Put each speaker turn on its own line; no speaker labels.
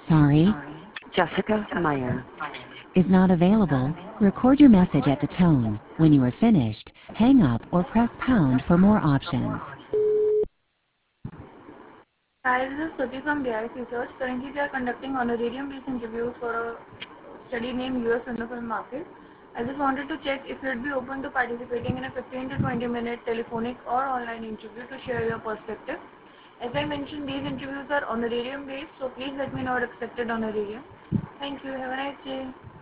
Sorry,
Jessica Meyer.
is not available. Record your message at the tone. When you are finished, hang up or press pound for more options.
Hi, this is Stuti from BIS Research. Currently, we are conducting honorarium-based interviews for a study named US in the film market. I just wanted to check if you'd be open to participating in a 15 to 20 minute telephonic or online interview to share your perspective. As I mentioned, these interviews are honorarium-based, so please let me know what accepted honorarium. Thank you. Have a nice day.